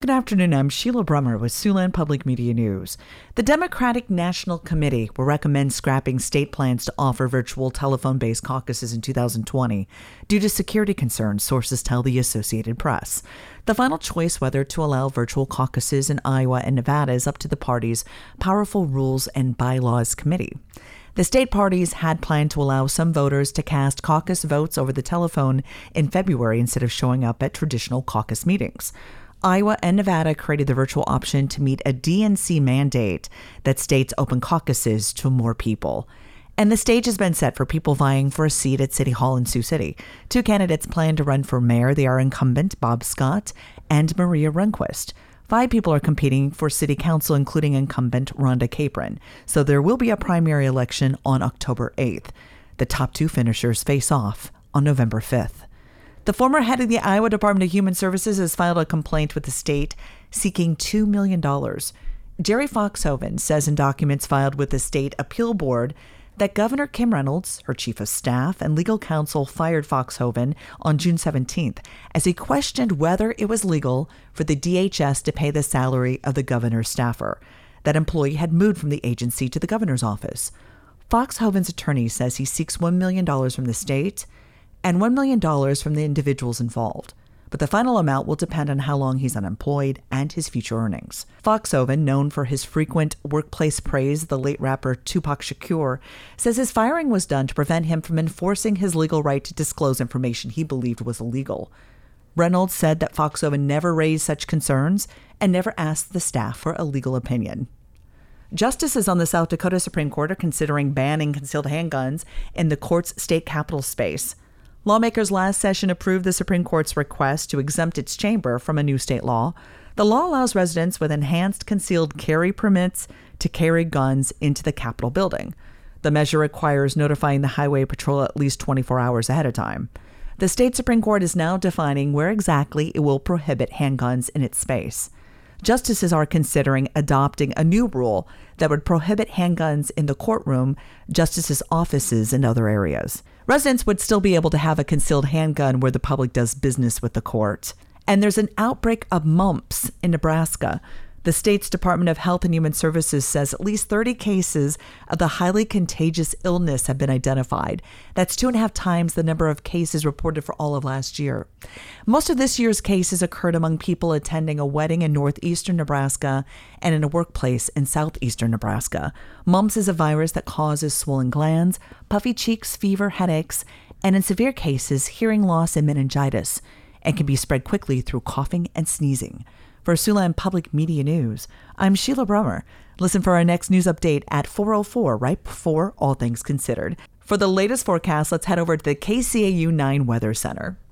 Good afternoon. I'm Sheila Brummer with Siouxland Public Media News. The Democratic National Committee will recommend scrapping state plans to offer virtual telephone-based caucuses in 2020 due to security concerns, sources tell the Associated Press. The final choice whether to allow virtual caucuses in Iowa and Nevada is up to the party's Powerful Rules and Bylaws Committee. The state parties had planned to allow some voters to cast caucus votes over the telephone in February instead of showing up at traditional caucus meetings. Iowa and Nevada created the virtual option to meet a DNC mandate that states open caucuses to more people. And the stage has been set for people vying for a seat at City Hall in Sioux City. Two candidates plan to run for mayor. They are incumbent Bob Scott and Maria Rehnquist. 5 people are competing for city council, including incumbent Rhonda Capron. So there will be a primary election on October 8th. The top 2 finishers face off on November 5th. The former head of the Iowa Department of Human Services has filed a complaint with the state seeking $2 million. Jerry Foxhoven says in documents filed with the state appeal board that Governor Kim Reynolds, her chief of staff, and legal counsel fired Foxhoven on June 17th as he questioned whether it was legal for the DHS to pay the salary of the governor's staffer. That employee had moved from the agency to the governor's office. Foxhoven's attorney says he seeks $1 million from the state and $1 million from the individuals involved. But the final amount will depend on how long he's unemployed and his future earnings. Foxhoven, known for his frequent workplace praise, the late rapper Tupac Shakur, says his firing was done to prevent him from enforcing his legal right to disclose information he believed was illegal. Reynolds said that Foxhoven never raised such concerns and never asked the staff for a legal opinion. Justices on the South Dakota Supreme Court are considering banning concealed handguns in the court's state capitol space. Lawmakers last session approved the Supreme Court's request to exempt its chamber from a new state law. The law allows residents with enhanced concealed carry permits to carry guns into the Capitol building. The measure requires notifying the Highway Patrol at least 24 hours ahead of time. The state Supreme Court is now defining where exactly it will prohibit handguns in its space. Justices are considering adopting a new rule that would prohibit handguns in the courtroom, justices' offices, and other areas. Residents would still be able to have a concealed handgun where the public does business with the court. And there's an outbreak of mumps in Nebraska. The state's Department of Health and Human Services says at least 30 cases of the highly contagious illness have been identified. That's 2.5 times the number of cases reported for all of last year. Most of this year's cases occurred among people attending a wedding in northeastern Nebraska and in a workplace in southeastern Nebraska. Mumps is a virus that causes swollen glands, puffy cheeks, fever, headaches, and in severe cases, hearing loss and meningitis, and can be spread quickly through coughing and sneezing. For Siouxland Public Media News, I'm Sheila Brummer. Listen for our next news update at 4:04, right before All Things Considered. For the latest forecast, let's head over to the KCAU 9 Weather Center.